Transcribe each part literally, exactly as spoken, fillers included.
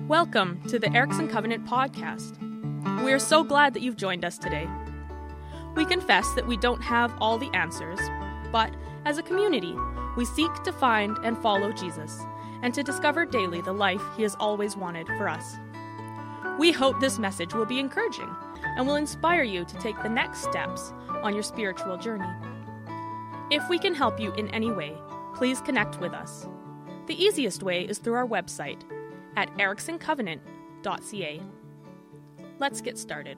Welcome to the Erickson Covenant podcast. We are so glad that you've joined us today. We confess that we don't have all the answers, but as a community, we seek to find and follow Jesus and to discover daily the life he has always wanted for us. We hope this message will be encouraging and will inspire you to take the next steps on your spiritual journey. If we can help you in any way, please connect with us. The easiest way is through our website at erickson covenant dot c a. Let's get started.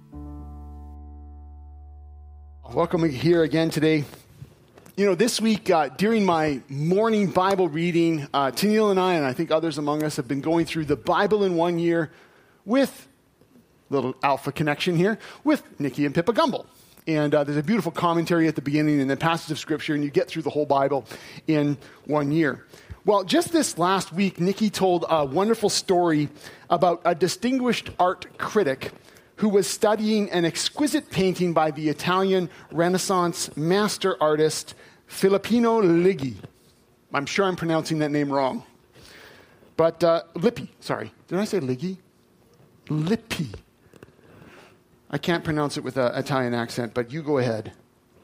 Welcome here again today. You know, this week uh, during my morning Bible reading, uh, Tennille and I, and I think others among us, have been going through the Bible in one year with, little alpha connection here, with Nikki and Pippa Gumble. And uh, there's a beautiful commentary at the beginning and then passage of Scripture, and you get through the whole Bible in one year. Well, just this last week, Nikki told a wonderful story about a distinguished art critic who was studying an exquisite painting by the Italian Renaissance master artist Filippino Lippi. I'm sure I'm pronouncing that name wrong. But uh, Lippi, sorry. Did I say Lippi? Lippi. I can't pronounce it with an Italian accent, but you go ahead.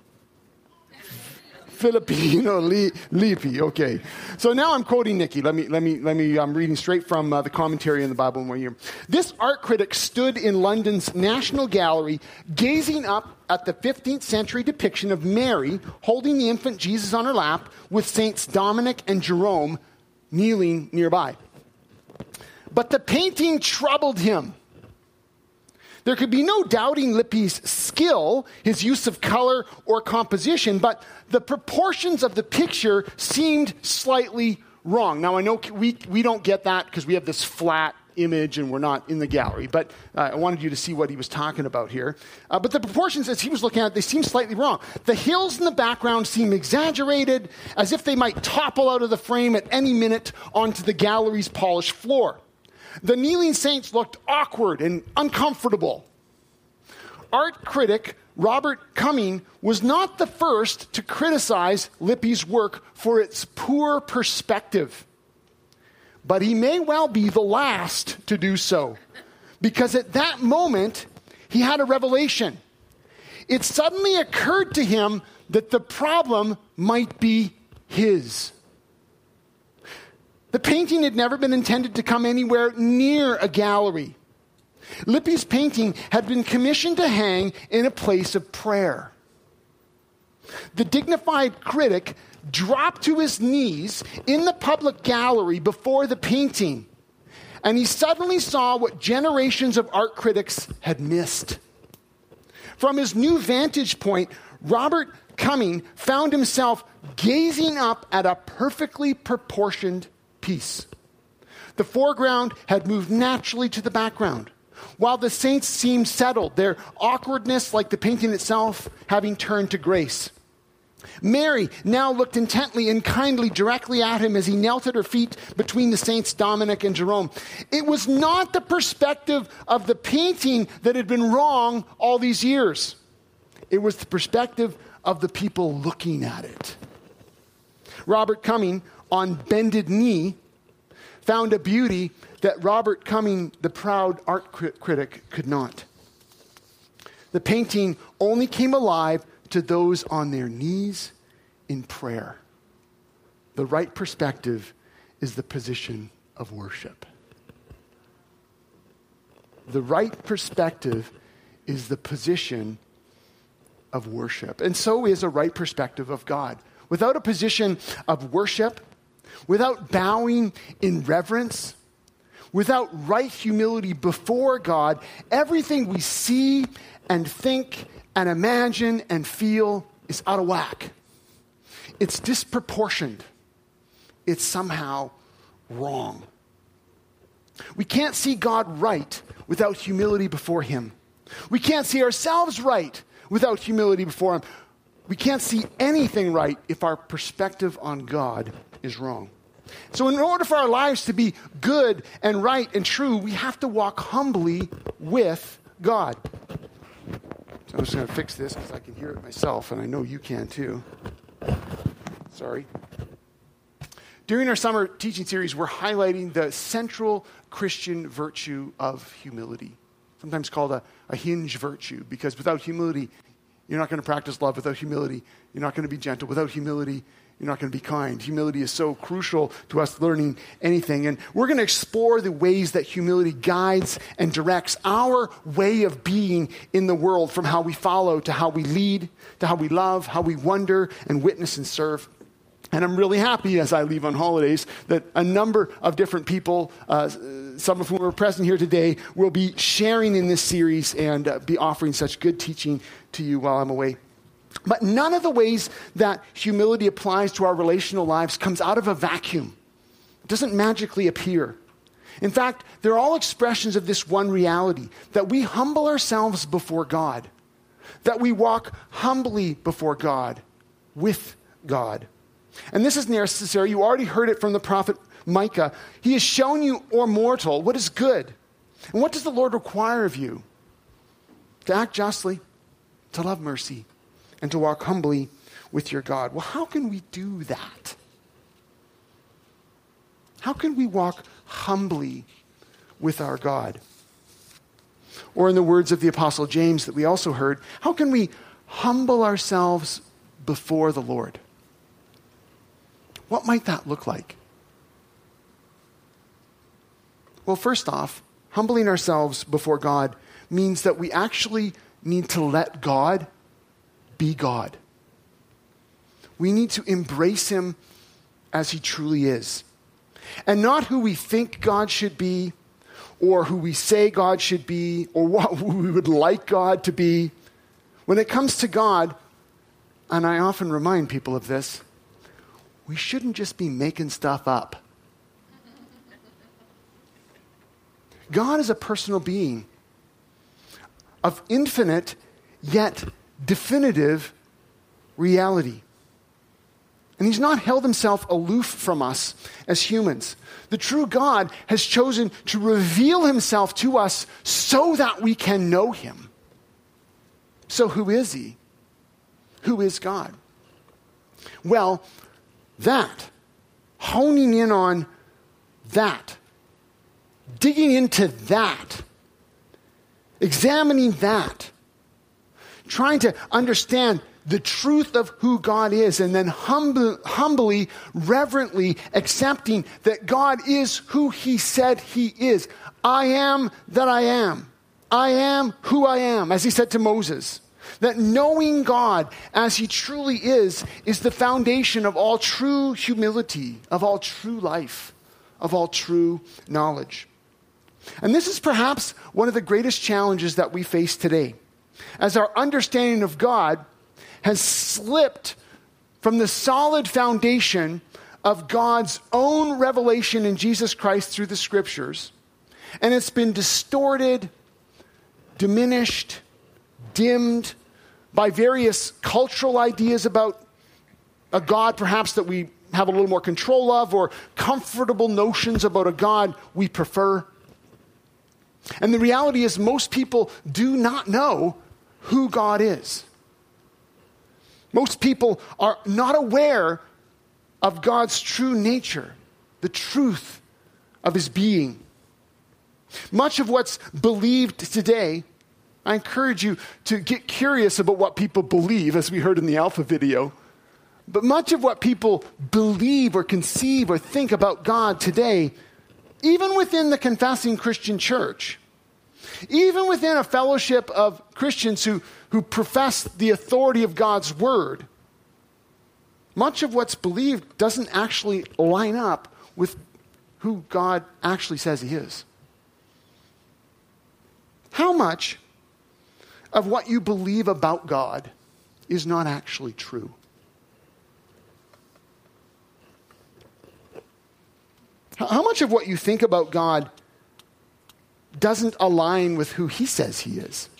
Filippino Lippi. Okay. So now I'm quoting Nikki. Let me, let me, let me, I'm reading straight from uh, the commentary in the Bible in one year. This art critic stood in London's National Gallery, gazing up at the fifteenth century depiction of Mary holding the infant Jesus on her lap with Saints Dominic and Jerome kneeling nearby. But the painting troubled him. There could be no doubting Lippi's skill, his use of color or composition, but the proportions of the picture seemed slightly wrong. Now, I know we, we don't get that because we have this flat image and we're not in the gallery, but uh, I wanted you to see what he was talking about here. Uh, but the proportions, as he was looking at it, they seemed slightly wrong. The hills in the background seem exaggerated, as if they might topple out of the frame at any minute onto the gallery's polished floor. The kneeling saints looked awkward and uncomfortable. Art critic Robert Cumming was not the first to criticize Lippi's work for its poor perspective. But he may well be the last to do so, because at that moment, he had a revelation. It suddenly occurred to him that the problem might be his. The painting had never been intended to come anywhere near a gallery. Lippi's painting had been commissioned to hang in a place of prayer. The dignified critic dropped to his knees in the public gallery before the painting, and he suddenly saw what generations of art critics had missed. From his new vantage point, Robert Cumming found himself gazing up at a perfectly proportioned piece. The foreground had moved naturally to the background, while the saints seemed settled, their awkwardness, like the painting itself, having turned to grace. Mary now looked intently and kindly directly at him as he knelt at her feet between the saints Dominic and Jerome. It was not the perspective of the painting that had been wrong all these years. It was the perspective of the people looking at it. Robert Cumming, on bended knee, found a beauty that Robert Cumming, the proud art critic, could not. The painting only came alive to those on their knees in prayer. The right perspective is the position of worship. The right perspective is the position of worship. And so is a right perspective of God. Without a position of worship, without bowing in reverence, without right humility before God, everything we see and think and imagine and feel is out of whack. It's disproportioned. It's somehow wrong. We can't see God right without humility before Him. We can't see ourselves right without humility before Him. We can't see anything right if our perspective on God is wrong. So in order for our lives to be good and right and true, we have to walk humbly with God. So I'm just going to fix this because I can hear it myself, and I know you can too. Sorry. During our summer teaching series, we're highlighting the central Christian virtue of humility, sometimes called a, a hinge virtue, because without humility, you're not going to practice love. Without humility, you're not going to be gentle. Without humility, you're not going to be kind. Humility is so crucial to us learning anything. And we're going to explore the ways that humility guides and directs our way of being in the world, from how we follow to how we lead, to how we love, how we wonder and witness and serve. And I'm really happy as I leave on holidays that a number of different people, uh, some of whom are present here today, will be sharing in this series and uh, be offering such good teaching to you while I'm away. But none of the ways that humility applies to our relational lives comes out of a vacuum. It doesn't magically appear. In fact, they're all expressions of this one reality, that we humble ourselves before God, that we walk humbly before God, with God. And this is necessary. You already heard it from the prophet Micah. He has shown you, O mortal, what is good. And what does the Lord require of you? To act justly, to love mercy, and to walk humbly with your God. Well, how can we do that? How can we walk humbly with our God? Or in the words of the Apostle James that we also heard, how can we humble ourselves before the Lord? What might that look like? Well, first off, humbling ourselves before God means that we actually need to let God be God. We need to embrace him as he truly is. And not who we think God should be, or who we say God should be, or what we would like God to be. When it comes to God, and I often remind people of this, we shouldn't just be making stuff up. God is a personal being of infinite yet definitive reality. And he's not held himself aloof from us as humans. The true God has chosen to reveal himself to us so that we can know him. So who is he? Who is God? Well, that, honing in on that, digging into that, examining that, trying to understand the truth of who God is, and then humble, humbly, reverently accepting that God is who he said he is. I am that I am. I am who I am, as he said to Moses. That knowing God as he truly is, is the foundation of all true humility, of all true life, of all true knowledge. And this is perhaps one of the greatest challenges that we face today, as our understanding of God has slipped from the solid foundation of God's own revelation in Jesus Christ through the scriptures, and it's been distorted, diminished, dimmed by various cultural ideas about a God perhaps that we have a little more control of, or comfortable notions about a God we prefer. And the reality is most people do not know who God is. Most people are not aware of God's true nature, the truth of his being. Much of what's believed today, I encourage you to get curious about what people believe, as we heard in the Alpha video. But much of what people believe or conceive or think about God today, even within the confessing Christian church, even within a fellowship of Christians who, who profess the authority of God's word, much of what's believed doesn't actually line up with who God actually says he is. How much of what you believe about God is not actually true? How much of what you think about God doesn't align with who he says he is?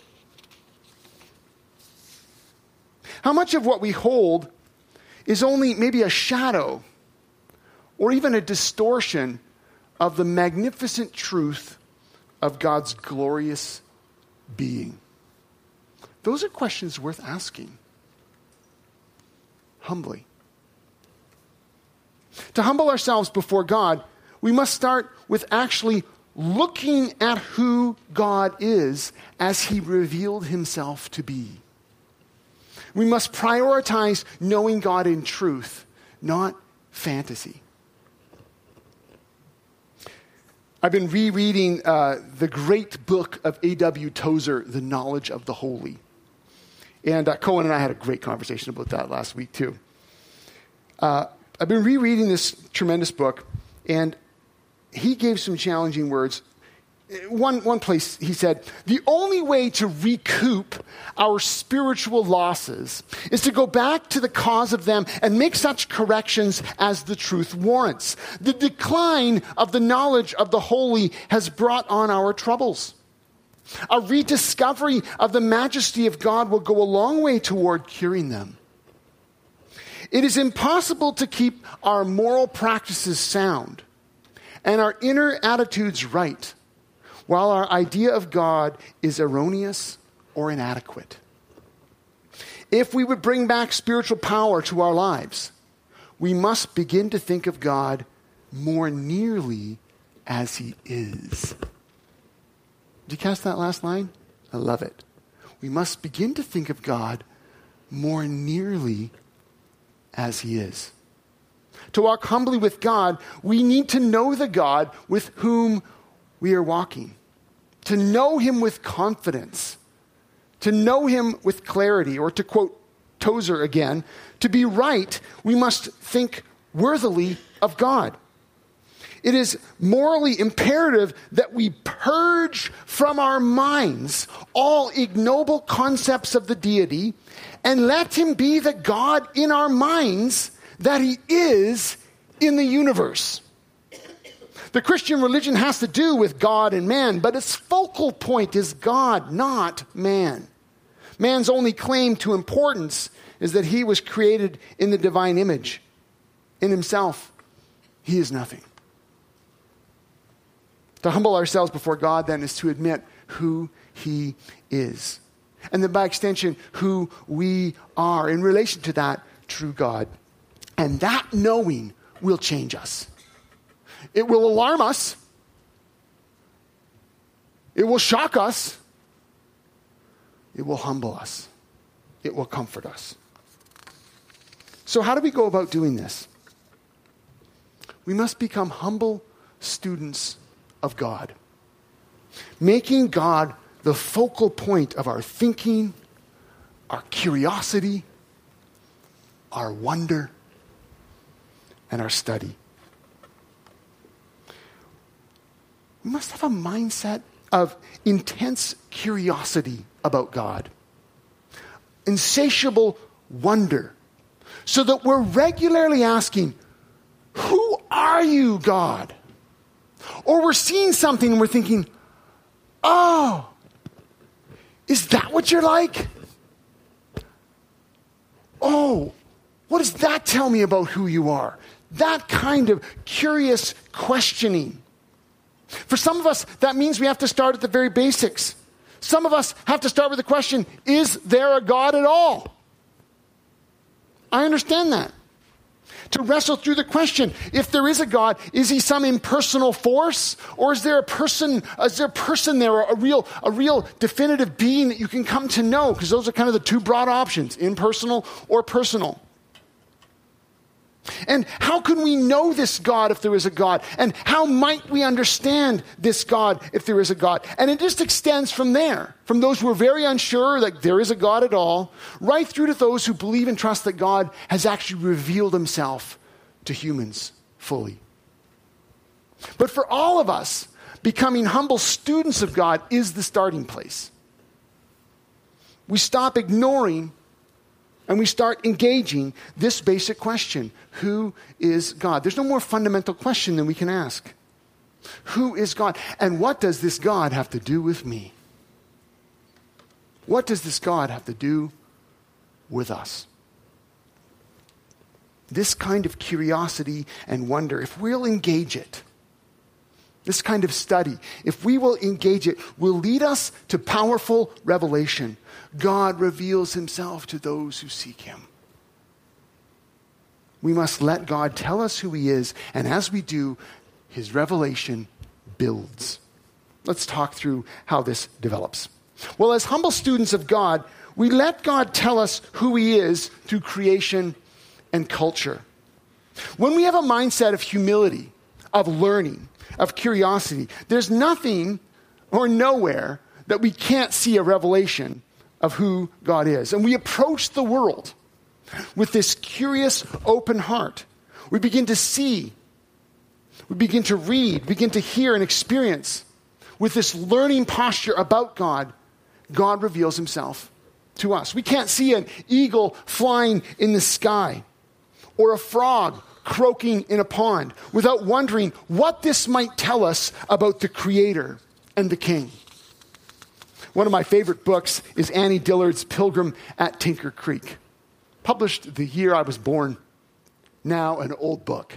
How much of what we hold is only maybe a shadow or even a distortion of the magnificent truth of God's glorious being? Those are questions worth asking humbly. To humble ourselves before God, we must start with actually looking at who God is as he revealed himself to be. We must prioritize knowing God in truth, not fantasy. I've been rereading uh, the great book of A W Tozer, The Knowledge of the Holy. And uh, Cohen and I had a great conversation about that last week too. Uh, I've been rereading this tremendous book, and he gave some challenging words. One, one place he said, the only way to recoup our spiritual losses is to go back to the cause of them and make such corrections as the truth warrants. The decline of the knowledge of the holy has brought on our troubles. A rediscovery of the majesty of God will go a long way toward curing them. It is impossible to keep our moral practices sound and our inner attitudes right while our idea of God is erroneous or inadequate. If we would bring back spiritual power to our lives, we must begin to think of God more nearly as he is. Did you catch that last line? I love it. We must begin to think of God more nearly as he is. To walk humbly with God, we need to know the God with whom we are walking. To know him with confidence. To know him with clarity. Or to quote Tozer again, to be right, we must think worthily of God. It is morally imperative that we purge from our minds all ignoble concepts of the deity and let him be the God in our minds that he is in the universe. The Christian religion has to do with God and man, but its focal point is God, not man. Man's only claim to importance is that he was created in the divine image. In himself, he is nothing. To humble ourselves before God, then, is to admit who he is. And then by extension, who we are in relation to that true God. And that knowing will change us. It will alarm us. It will shock us. It will humble us. It will comfort us. So how do we go about doing this? We must become humble students of God, making God the focal point of our thinking, our curiosity, our wonder, and our study. We must have a mindset of intense curiosity about God, insatiable wonder, so that we're regularly asking, who are you, God? Or we're seeing something and we're thinking, oh, is that what you're like? Oh, what does that tell me about who you are? That kind of curious questioning. For some of us, that means we have to start at the very basics. Some of us have to start with the question, is there a God at all? I understand that. To wrestle through the question, if there is a God, is he some impersonal force? Or is there a person, is there a person there, a real, a real definitive being that you can come to know? Because those are kind of the two broad options, impersonal or personal. And how can we know this God if there is a God? And how might we understand this God if there is a God? And it just extends from there, from those who are very unsure that there is a God at all, right through to those who believe and trust that God has actually revealed himself to humans fully. But for all of us, becoming humble students of God is the starting place. We stop ignoring and we start engaging this basic question. Who is God? There's no more fundamental question than we can ask. Who is God? And what does this God have to do with me? What does this God have to do with us? This kind of curiosity and wonder, if we'll engage it, this kind of study, if we will engage it, will lead us to powerful revelation. God reveals himself to those who seek him. We must let God tell us who he is, and as we do, his revelation builds. Let's talk through how this develops. Well, as humble students of God, we let God tell us who he is through creation and culture. When we have a mindset of humility, of learning, of curiosity, there's nothing or nowhere that we can't see a revelation of who God is. And we approach the world with this curious, open heart. We begin to see, we begin to read, begin to hear and experience. With this learning posture about God, God reveals himself to us. We can't see an eagle flying in the sky or a frog croaking in a pond without wondering what this might tell us about the Creator and the King. One of my favorite books is Annie Dillard's Pilgrim at Tinker Creek, published the year I was born, now an old book.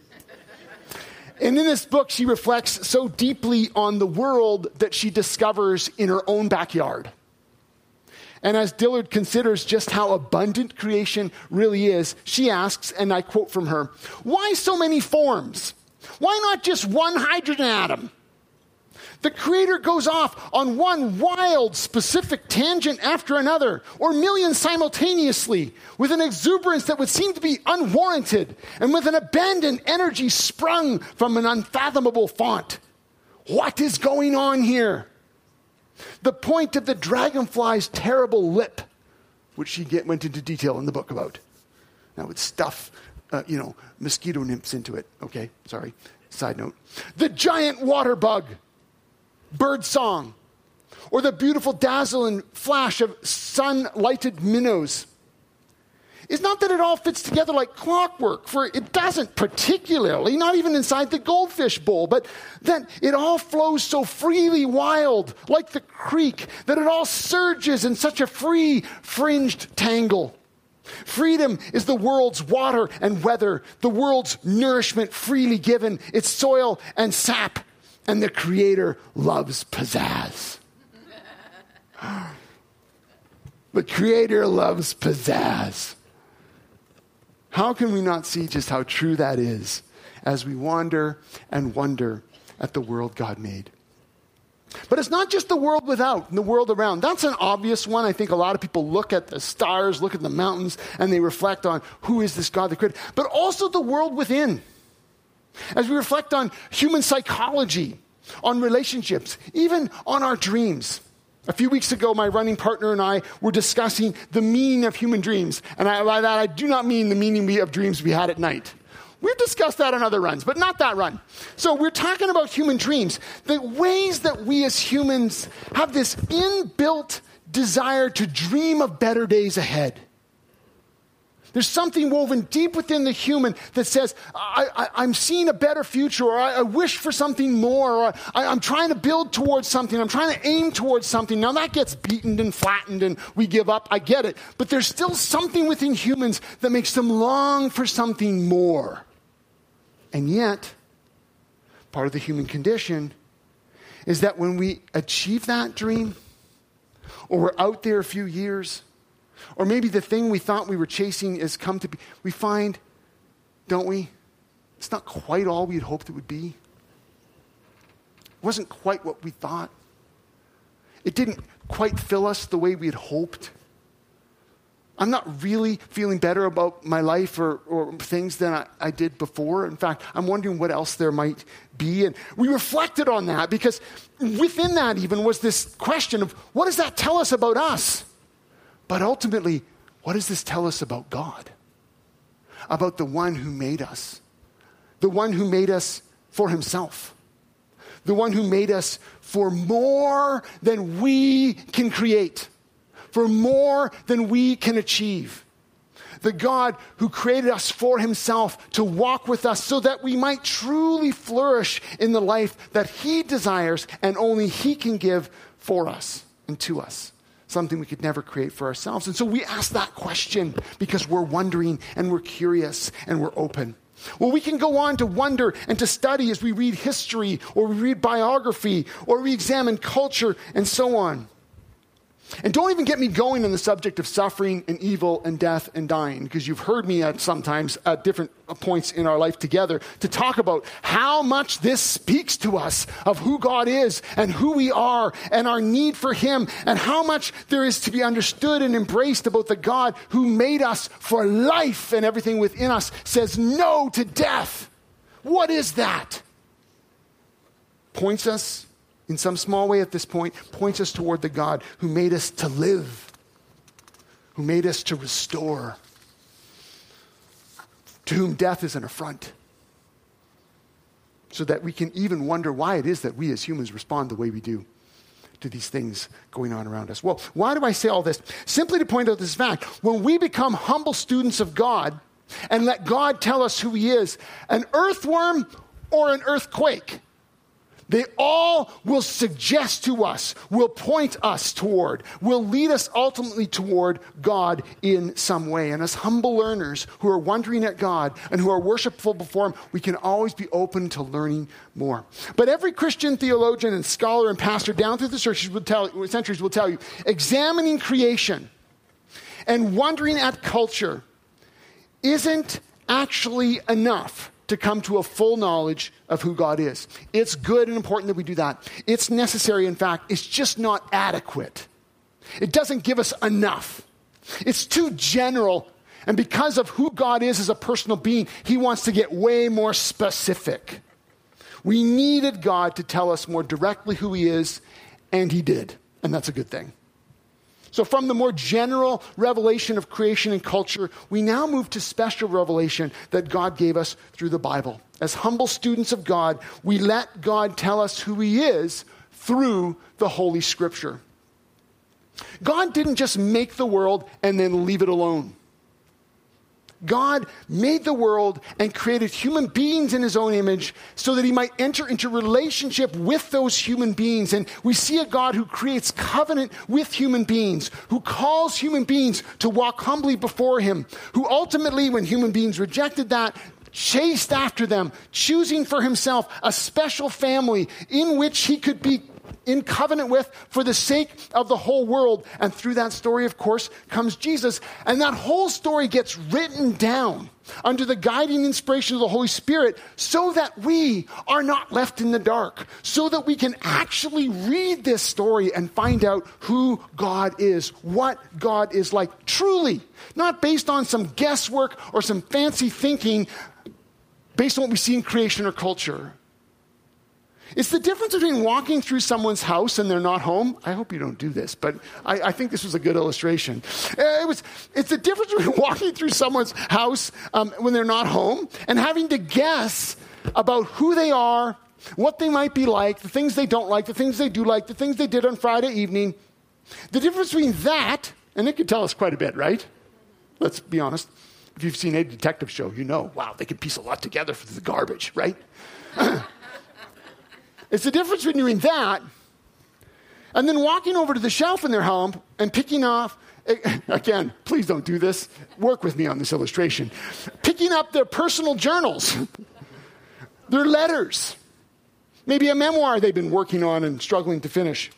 And in this book, she reflects so deeply on the world that she discovers in her own backyard. And as Dillard considers just how abundant creation really is, she asks, and I quote from her, "Why so many forms? Why not just one hydrogen atom? The Creator goes off on one wild, specific tangent after another, or millions simultaneously, with an exuberance that would seem to be unwarranted, and with an abandoned energy sprung from an unfathomable font. What is going on here? The point of the dragonfly's terrible lip," which she get, went into detail in the book about. That would stuff, uh, you know, mosquito nymphs into it. Okay, sorry. Side note. The giant water bug, bird song, or the beautiful dazzle and flash of sun-lighted minnows. It's not that it all fits together like clockwork, for it doesn't particularly, not even inside the goldfish bowl, but that it all flows so freely wild, like the creek, that it all surges in such a free, fringed tangle. Freedom is the world's water and weather, the world's nourishment freely given, its soil and sap, and the Creator loves pizzazz. The Creator loves pizzazz. How can we not see just how true that is as we wander and wonder at the world God made? But it's not just the world without and the world around. That's an obvious one. I think a lot of people look at the stars, look at the mountains, and they reflect on who is this God that created. But also the world within. As we reflect on human psychology, on relationships, even on our dreams. A few weeks ago, my running partner and I were discussing the meaning of human dreams. And I, by that, I do not mean the meaning we, of dreams we had at night. We've discussed that on other runs, but not that run. So we're talking about human dreams, the ways that we as humans have this inbuilt desire to dream of better days ahead. There's something woven deep within the human that says, I, I, I'm seeing a better future, or I, I wish for something more, or I, I'm trying to build towards something, I'm trying to aim towards something. Now that gets beaten and flattened and we give up, I get it. But there's still something within humans that makes them long for something more. And yet, part of the human condition is that when we achieve that dream, or we're out there a few years, or maybe the thing we thought we were chasing has come to be, we find, don't we, it's not quite all we had hoped it would be. It wasn't quite what we thought. It didn't quite fill us the way we had hoped. I'm not really feeling better about my life or, or things than I, I did before. In fact, I'm wondering what else there might be. And we reflected on that because within that even was this question of, what does that tell us about us? But ultimately, what does this tell us about God? About the one who made us. The one who made us for himself. The one who made us for more than we can create. For more than we can achieve. The God who created us for himself to walk with us so that we might truly flourish in the life that he desires and only he can give for us and to us. Something we could never create for ourselves. And so we ask that question because we're wondering and we're curious and we're open. Well, we can go on to wonder and to study as we read history or we read biography or we examine culture and so on. And don't even get me going on the subject of suffering and evil and death and dying, because you've heard me at sometimes at different points in our life together to talk about how much this speaks to us of who God is and who we are and our need for him, and how much there is to be understood and embraced about the God who made us for life, and everything within us says no to death. What is that? Points us in some small way at this point, points us toward the God who made us to live, who made us to restore, to whom death is an affront, so that we can even wonder why it is that we as humans respond the way we do to these things going on around us. Well, why do I say all this? Simply to point out this fact. When we become humble students of God and let God tell us who he is, an earthworm or an earthquake, they all will suggest to us, will point us toward, will lead us ultimately toward God in some way. And as humble learners who are wondering at God and who are worshipful before him, we can always be open to learning more. But every Christian theologian and scholar and pastor down through the centuries will tell, centuries will tell you, examining creation and wondering at culture isn't actually enough to come to a full knowledge of who God is. It's good and important that we do that. It's necessary, in fact. It's just not adequate. It doesn't give us enough. It's too general. And because of who God is as a personal being, he wants to get way more specific. We needed God to tell us more directly who he is, and he did. And that's a good thing. So from the more general revelation of creation and culture, we now move to special revelation that God gave us through the Bible. As humble students of God, we let God tell us who he is through the Holy Scripture. God didn't just make the world and then leave it alone. God made the world and created human beings in his own image so that he might enter into relationship with those human beings. And we see a God who creates covenant with human beings, who calls human beings to walk humbly before him, who ultimately, when human beings rejected that, chased after them, choosing for himself a special family in which he could be in covenant with for the sake of the whole world. And through that story, of course, comes Jesus. And that whole story gets written down under the guiding inspiration of the Holy Spirit so that we are not left in the dark, so that we can actually read this story and find out who God is, what God is like, truly, not based on some guesswork or some fancy thinking based on what we see in creation or culture. It's the difference between walking through someone's house and they're not home. I hope you don't do this, but I, I think this was a good illustration. Uh, it was, it's the difference between walking through someone's house um, when they're not home and having to guess about who they are, what they might be like, the things they don't like, the things they do like, the things they did on Friday evening. The difference between that, and it could tell us quite a bit, right? Let's be honest. If you've seen a detective show, you know, wow, they can piece a lot together for the garbage, right? It's the difference between that and then walking over to the shelf in their home and picking off, again, please don't do this. Work with me on this illustration. Picking up their personal journals, their letters, maybe a memoir they've been working on and struggling to finish.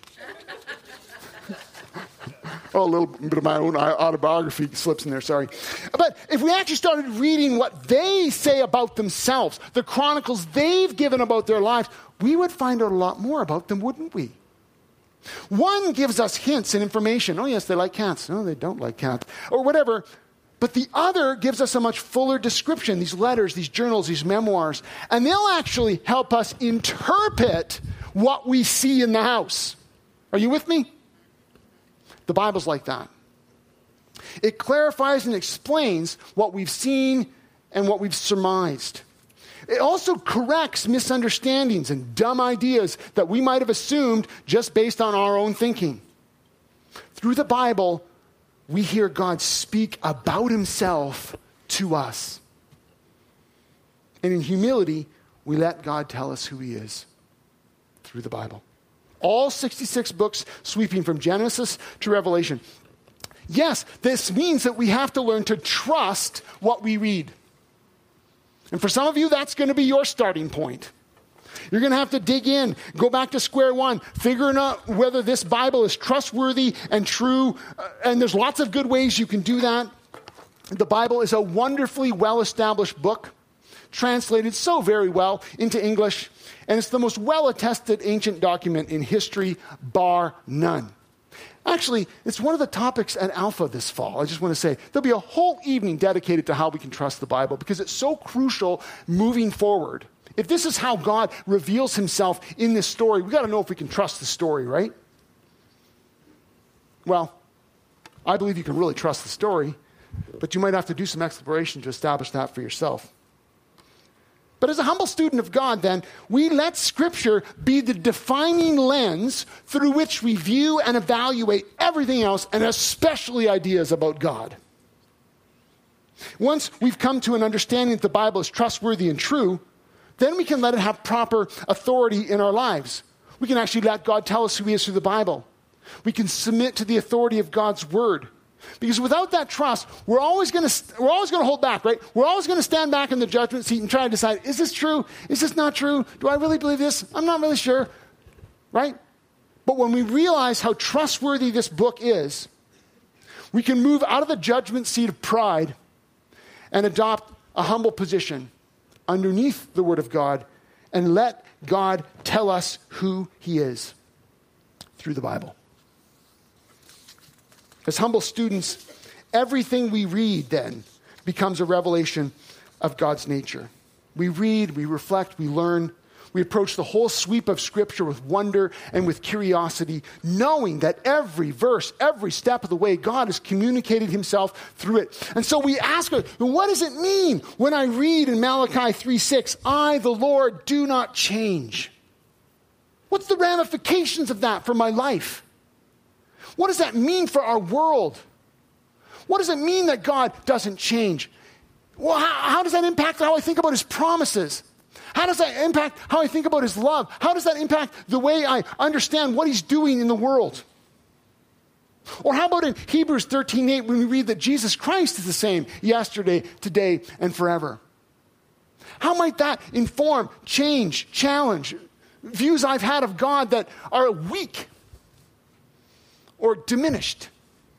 Oh, a little bit of my own autobiography slips in there, sorry. But if we actually started reading what they say about themselves, the chronicles they've given about their lives, we would find out a lot more about them, wouldn't we? One gives us hints and information. Oh, yes, they like cats. No, they don't like cats. Or whatever. But the other gives us a much fuller description, these letters, these journals, these memoirs. And they'll actually help us interpret what we see in the house. Are you with me? The Bible's like that. It clarifies and explains what we've seen and what we've surmised. It also corrects misunderstandings and dumb ideas that we might have assumed just based on our own thinking. Through the Bible, we hear God speak about himself to us. And in humility, we let God tell us who he is through the Bible. All sixty-six books sweeping from Genesis to Revelation. Yes, this means that we have to learn to trust what we read. And for some of you, that's going to be your starting point. You're going to have to dig in, go back to square one, figuring out whether this Bible is trustworthy and true. Uh, and there's lots of good ways you can do that. The Bible is a wonderfully well-established book, translated so very well into English, and it's the most well-attested ancient document in history, bar none. Actually, it's one of the topics at Alpha this fall. I just want to say, there'll be a whole evening dedicated to how we can trust the Bible, because it's so crucial moving forward. If this is how God reveals himself in this story, we've got to know if we can trust the story, right? Well, I believe you can really trust the story, but you might have to do some exploration to establish that for yourself. But as a humble student of God, then, we let Scripture be the defining lens through which we view and evaluate everything else, and especially ideas about God. Once we've come to an understanding that the Bible is trustworthy and true, then we can let it have proper authority in our lives. We can actually let God tell us who he is through the Bible. We can submit to the authority of God's word. Because without that trust, we're always going to we're always going to hold back, right? We're always going to stand back in the judgment seat and try to decide, is this true? Is this not true? Do I really believe this? I'm not really sure, right? But when we realize how trustworthy this book is, we can move out of the judgment seat of pride and adopt a humble position underneath the Word of God and let God tell us who he is through the Bible. As humble students, everything we read then becomes a revelation of God's nature. We read, we reflect, we learn. We approach the whole sweep of Scripture with wonder and with curiosity, knowing that every verse, every step of the way, God has communicated himself through it. And so we ask, what does it mean when I read in Malachi three six, I, the Lord, do not change? What's the ramifications of that for my life? What does that mean for our world? What does it mean that God doesn't change? Well, how, how does that impact how I think about his promises? How does that impact how I think about his love? How does that impact the way I understand what he's doing in the world? Or how about in Hebrews thirteen eight when we read that Jesus Christ is the same yesterday, today, and forever? How might that inform, change, challenge views I've had of God that are weak or diminished?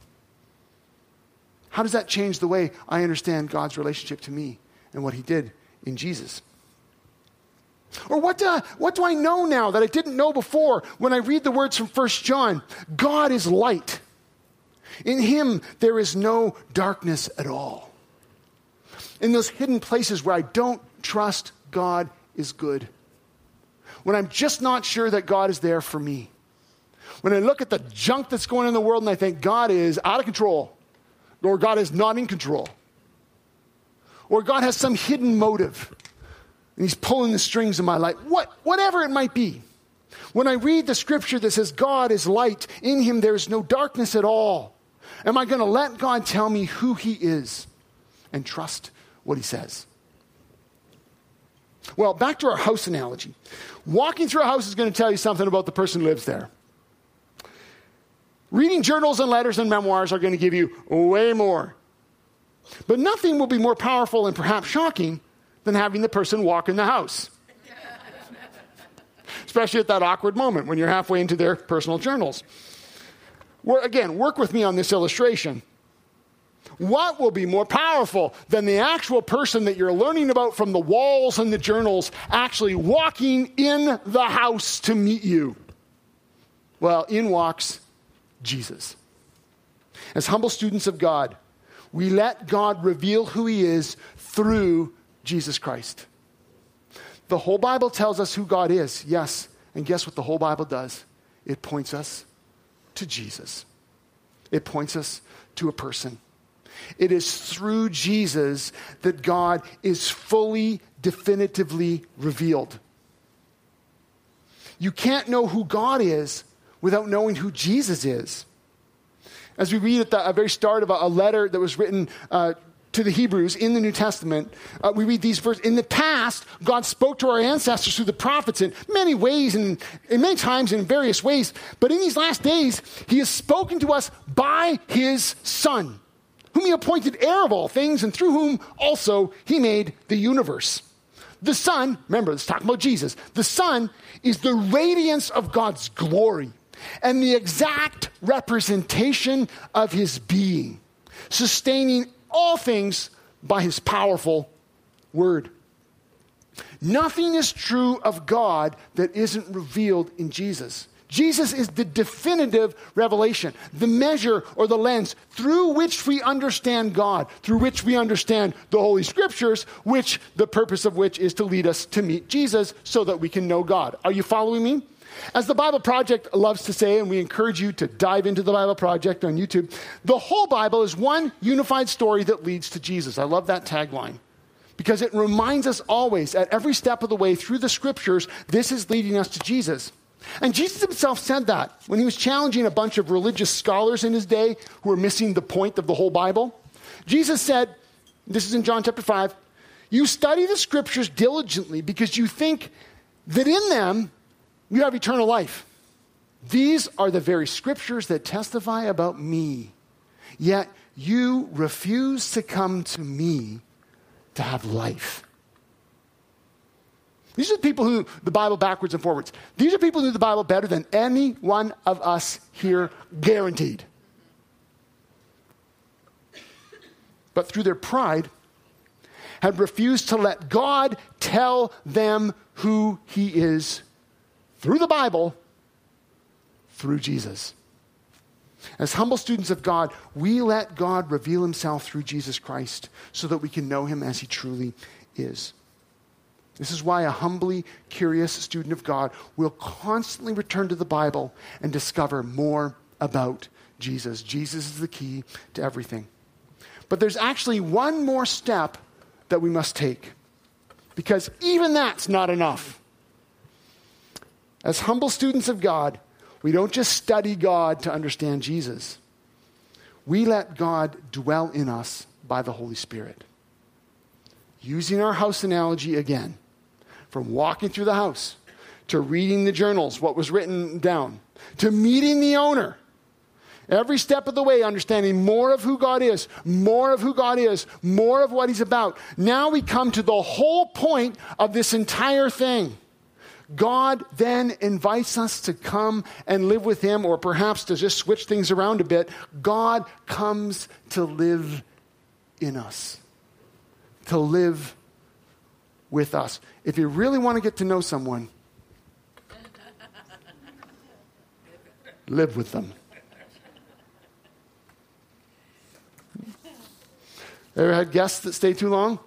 How does that change the way I understand God's relationship to me and what he did in Jesus? Or what do, I, what do I know now that I didn't know before when I read the words from First John? God is light. In him there is no darkness at all. In those hidden places where I don't trust God is good. When I'm just not sure that God is there for me. When I look at the junk that's going on in the world and I think God is out of control, or God is not in control, or God has some hidden motive and he's pulling the strings of my life, what, whatever it might be. When I read the scripture that says God is light, in him there is no darkness at all, am I going to let God tell me who he is and trust what he says? Well, back to our house analogy. Walking through a house is going to tell you something about the person who lives there. Reading journals and letters and memoirs are going to give you way more. But nothing will be more powerful and perhaps shocking than having the person walk in the house. Especially at that awkward moment when you're halfway into their personal journals. Well, again, work with me on this illustration. What will be more powerful than the actual person that you're learning about from the walls and the journals actually walking in the house to meet you? Well, in walks Jesus. As humble students of God, we let God reveal who he is through Jesus Christ. The whole Bible tells us who God is, yes. And guess what the whole Bible does? It points us to Jesus. It points us to a person. It is through Jesus that God is fully, definitively revealed. You can't know who God is without knowing who Jesus is. As we read at the very start of a, a letter that was written uh, to the Hebrews in the New Testament, uh, we read these verses. In the past, God spoke to our ancestors through the prophets in many ways and in many times in various ways. But in these last days, he has spoken to us by his Son, whom he appointed heir of all things and through whom also he made the universe. The Son, remember, let's talk about Jesus. The Son is the radiance of God's glory and the exact representation of his being, sustaining all things by his powerful word. Nothing is true of God that isn't revealed in Jesus. Jesus is the definitive revelation, the measure or the lens through which we understand God, through which we understand the Holy Scriptures, which the purpose of which is to lead us to meet Jesus so that we can know God. Are you following me? As the Bible Project loves to say, and we encourage you to dive into the Bible Project on YouTube, the whole Bible is one unified story that leads to Jesus. I love that tagline because it reminds us always at every step of the way through the Scriptures, this is leading us to Jesus. And Jesus himself said that when he was challenging a bunch of religious scholars in his day who were missing the point of the whole Bible. Jesus said, this is in John chapter five, you study the Scriptures diligently because you think that in them you have eternal life. These are the very Scriptures that testify about me. Yet you refuse to come to me to have life. These are the people who the Bible backwards and forwards. These are people who knew the Bible better than any one of us here, guaranteed. But through their pride, had refused to let God tell them who he is through the Bible, through Jesus. As humble students of God, we let God reveal himself through Jesus Christ so that we can know him as he truly is. This is why a humbly curious student of God will constantly return to the Bible and discover more about Jesus. Jesus is the key to everything. But there's actually one more step that we must take, because even that's not enough. As humble students of God, we don't just study God to understand Jesus. We let God dwell in us by the Holy Spirit. Using our house analogy again, from walking through the house, to reading the journals, what was written down, to meeting the owner. Every step of the way, understanding more of who God is, more of who God is, more of what he's about. Now we come to the whole point of this entire thing. God then invites us to come and live with him, or perhaps to just switch things around a bit. God comes to live in us, to live with us. If you really want to get to know someone, live with them. Ever had guests that stay too long?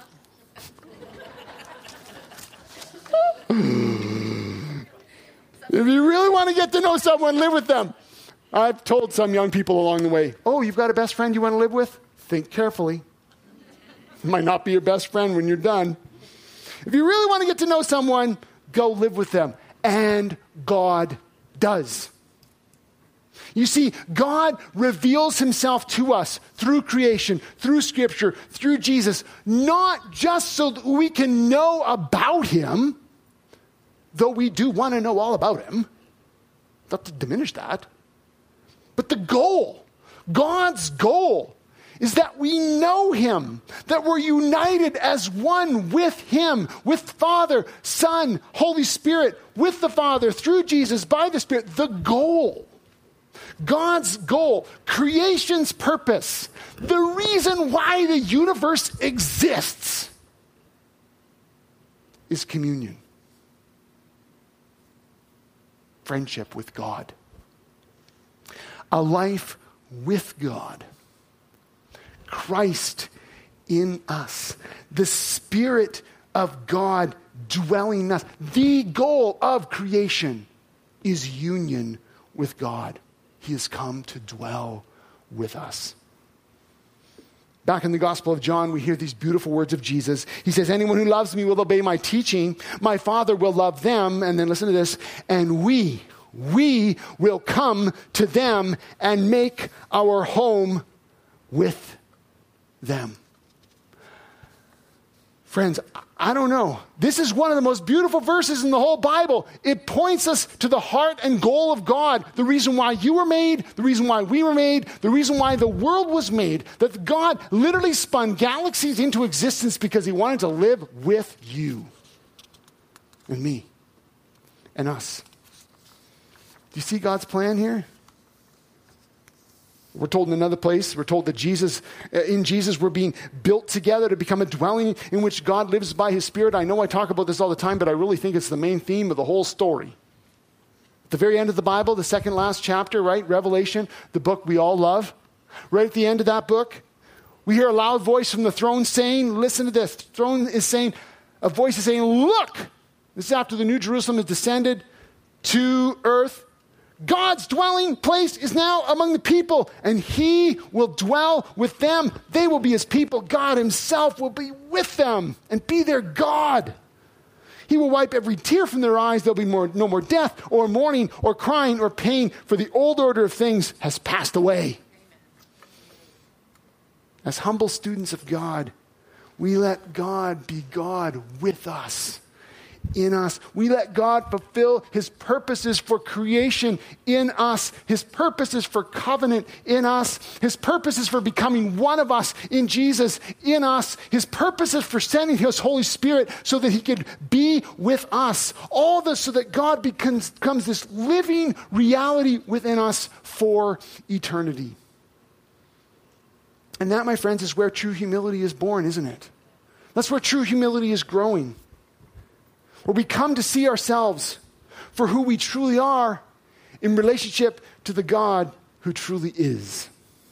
If you really want to get to know someone, live with them. I've told some young people along the way, oh, you've got a best friend you want to live with? Think carefully. It might not be your best friend when you're done. If you really want to get to know someone, go live with them. And God does. You see, God reveals himself to us through creation, through Scripture, through Jesus, not just so that we can know about him, though we do want to know all about him, not to diminish that. But the goal, God's goal, is that we know him, that we're united as one with him, with Father, Son, Holy Spirit, with the Father, through Jesus, by the Spirit. The goal, God's goal, creation's purpose, the reason why the universe exists is communion. Friendship with God. A life with God. Christ in us. The Spirit of God dwelling in us. The goal of creation is union with God. He has come to dwell with us. Back in the Gospel of John, we hear these beautiful words of Jesus. He says, anyone who loves me will obey my teaching. My Father will love them. And then listen to this. And we, we will come to them and make our home with them. Friends, I don't know. This is one of the most beautiful verses in the whole Bible. It points us to the heart and goal of God, the reason why you were made, the reason why we were made, the reason why the world was made, that God literally spun galaxies into existence because he wanted to live with you and me and us. Do you see God's plan here? We're told in another place, we're told that Jesus, in Jesus, we're being built together to become a dwelling in which God lives by his Spirit. I know I talk about this all the time, but I really think it's the main theme of the whole story. At the very end of the Bible, the second last chapter, right? Revelation, the book we all love. Right at the end of that book, we hear a loud voice from the throne saying, listen to this, the throne is saying, a voice is saying, look, this is after the New Jerusalem has descended to earth. God's dwelling place is now among the people, and he will dwell with them. They will be his people. God himself will be with them and be their God. He will wipe every tear from their eyes. There'll be more, no more death or mourning or crying or pain, for the old order of things has passed away. As humble students of God, we let God be God with us. In us. We let God fulfill his purposes for creation in us, his purposes for covenant in us, his purposes for becoming one of us in Jesus in us, his purposes for sending his Holy Spirit so that he could be with us. All this so that God becomes, becomes this living reality within us for eternity. And that, my friends, is where true humility is born, isn't it? That's where true humility is growing. Where we come to see ourselves for who we truly are in relationship to the God who truly is.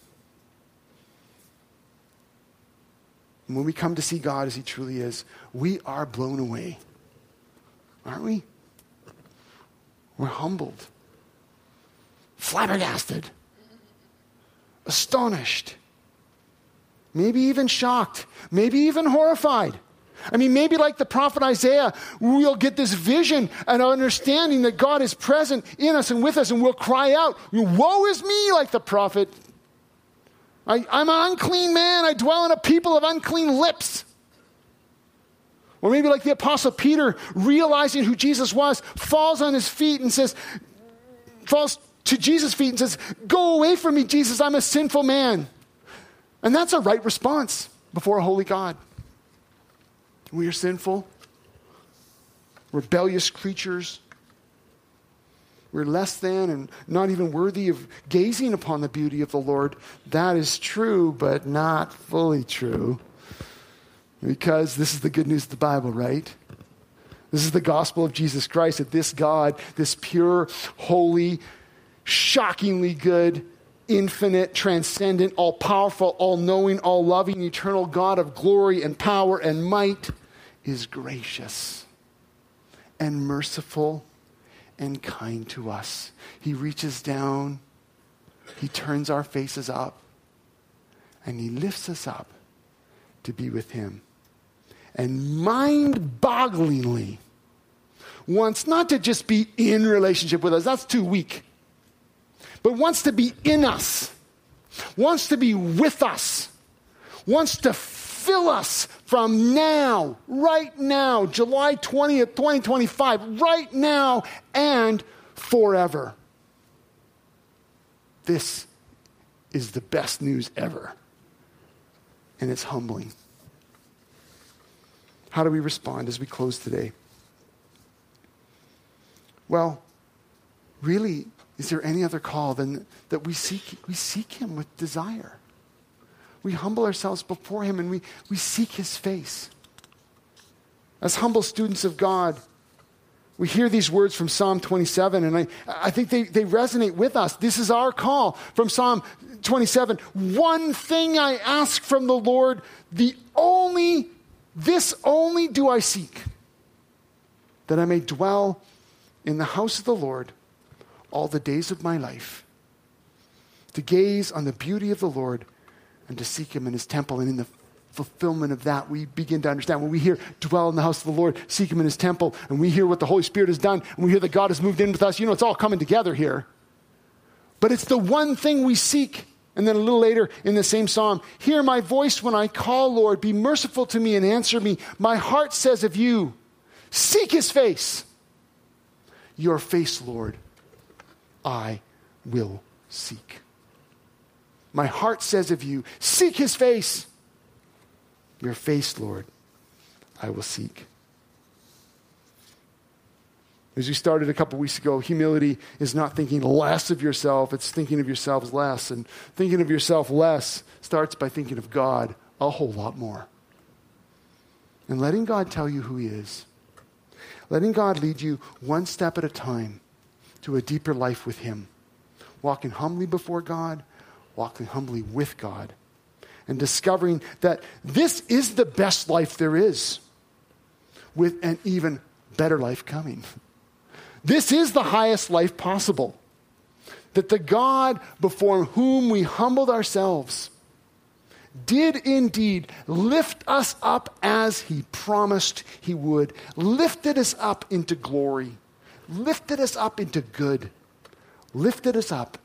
And when we come to see God as he truly is, we are blown away. Aren't we? We're humbled, flabbergasted, astonished, maybe even shocked, maybe even horrified. I mean, maybe like the prophet Isaiah, we'll get this vision and understanding that God is present in us and with us, and we'll cry out, woe is me, like the prophet. I, I'm an unclean man. I dwell in a people of unclean lips. Or maybe like the apostle Peter, realizing who Jesus was, falls on his feet and says, falls to Jesus' feet and says, go away from me, Jesus, I'm a sinful man. And that's a right response before a holy God. We are sinful, rebellious creatures. We're less than and not even worthy of gazing upon the beauty of the Lord. That is true, but not fully true. Because this is the good news of the Bible, right? This is the gospel of Jesus Christ, that this God, this pure, holy, shockingly good, infinite, transcendent, all-powerful, all-knowing, all-loving, eternal God of glory and power and might is gracious and merciful and kind to us. He reaches down, he turns our faces up, and he lifts us up to be with him. And mind-bogglingly wants not to just be in relationship with us, that's too weak, but wants to be in us, wants to be with us, wants to fill us from now, right now, July twentieth, twenty twenty-five, right now and forever. This is the best news ever. And it's humbling. How do we respond as we close today? Well, really, is there any other call than that we seek, we seek him with desire? We humble ourselves before him and we, we seek his face. As humble students of God, we hear these words from Psalm twenty-seven, and I, I think they, they resonate with us. This is our call from Psalm twenty-seven. One thing I ask from the Lord, the only, this only do I seek, that I may dwell in the house of the Lord all the days of my life, to gaze on the beauty of the Lord and to seek him in his temple. And in the fulfillment of that, we begin to understand when we hear dwell in the house of the Lord, seek him in his temple, and we hear what the Holy Spirit has done, and we hear that God has moved in with us, you know, it's all coming together here. But it's the one thing we seek And then a little later in the same psalm, hear my voice when I call, Lord. Be merciful to me and answer me. My heart says of you, seek his face. Your face, Lord, I will seek. My heart says of you, seek his face. Your face, Lord, I will seek. As we started a couple weeks ago, humility is not thinking less of yourself, it's thinking of yourselves less. And thinking of yourself less starts by thinking of God a whole lot more. And letting God tell you who he is. Letting God lead you one step at a time to a deeper life with him. Walking humbly before God, walking humbly with God. And discovering that this is the best life there is, with an even better life coming. This is the highest life possible. That the God before whom we humbled ourselves did indeed lift us up as he promised he would. Lifted us up into glory. Lifted us up into good. Lifted us up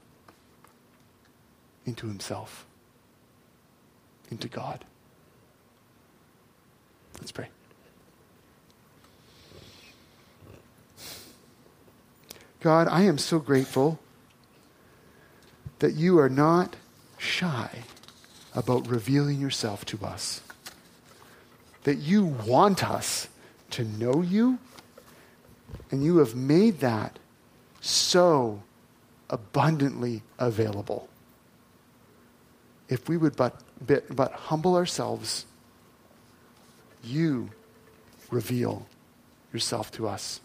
into himself. Into God. Let's pray. God, I am so grateful that you are not shy about revealing yourself to us. That you want us to know you, and you have made that so abundantly available. If we would but, but, but humble ourselves, you reveal yourself to us.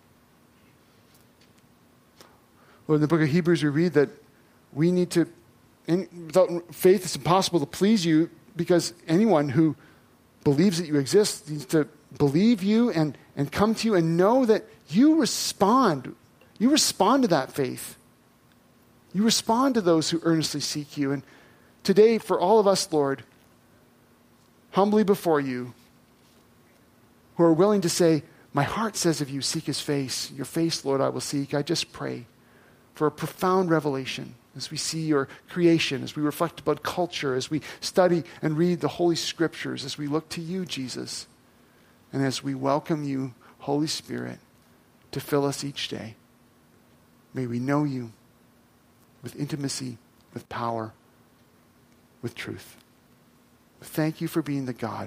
Lord, in the book of Hebrews, we read that we need to, and without faith, it's impossible to please you, because anyone who believes that you exist needs to believe you and, and come to you and know that you respond. You respond to that faith. You respond to those who earnestly seek you. And today, for all of us, Lord, humbly before you, who are willing to say, my heart says of you, seek his face. Your face, Lord, I will seek. I just pray for a profound revelation as we see your creation, as we reflect about culture, as we study and read the Holy Scriptures, as we look to you, Jesus, and as we welcome you, Holy Spirit, to fill us each day. May we know you with intimacy, with power, with truth. Thank you for being the God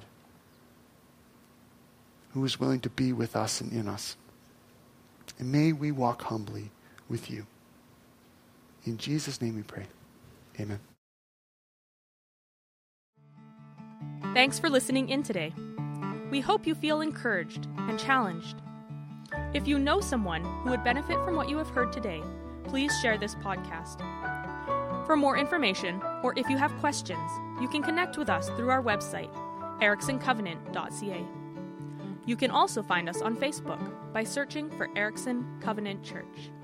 who is willing to be with us and in us. And may we walk humbly with you. In Jesus' name we pray. Amen. Thanks for listening in today. We hope you feel encouraged and challenged. If you know someone who would benefit from what you have heard today, please share this podcast. For more information, or if you have questions, you can connect with us through our website, erickson covenant dot c a. You can also find us on Facebook by searching for Erickson Covenant Church.